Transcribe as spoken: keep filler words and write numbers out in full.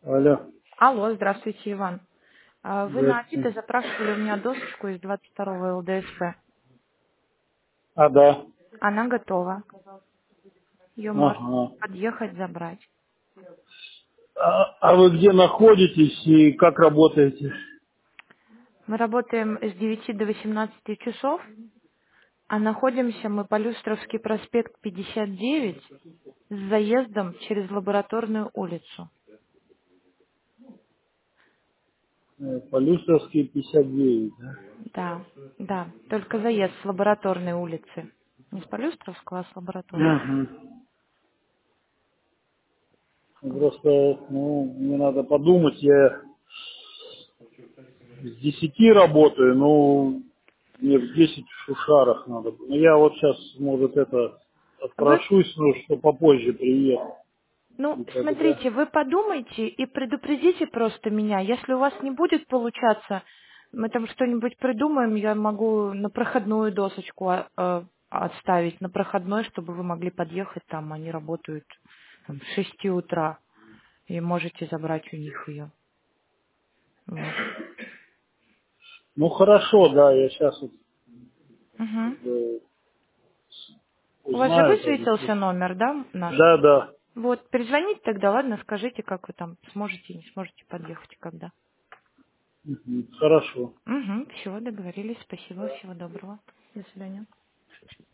Алло, Алло, здравствуйте, Иван. А, Вы на Авито здравствуйте. запрашивали у меня досочку из двадцать второго ЛДСП. А, да. Она готова. Ее можно Ага. подъехать, забрать. А, а вы где находитесь и как работаете? Мы работаем с девяти до восемнадцати часов, а находимся мы по Люстровский проспект пятьдесят девять с заездом через Лабораторную улицу. Э, Полюсовский пятьдесят девять, да? Да, да, только заезд с Лабораторной улицы. Не с Полюстровского, а с Лабораторной. Угу. Просто, ну, мне надо подумать, я с десяти работаю, но мне в десять в Шушарах надо. Ну, я вот сейчас, может, это Вы отпрошусь, ну, что попозже приехал. Ну, И тогда... смотрите, вы подумайте и предупредите просто меня. Если у вас не будет получаться, мы там что-нибудь придумаем, я могу на проходную досочку а, э, отставить, на проходной, чтобы вы могли подъехать там, они работают там, с шести утра, и можете забрать у них ее. Вот. Ну, хорошо, да, я сейчас вот, как Мгм. бы, У вас же узнаю. Так. высветился номер, да, наш? Да, да. Вот, перезвоните тогда, ладно, скажите, как вы там сможете, не сможете подъехать и когда. Мгм. Хорошо. Угу, все, договорились, спасибо, всего доброго. До свидания.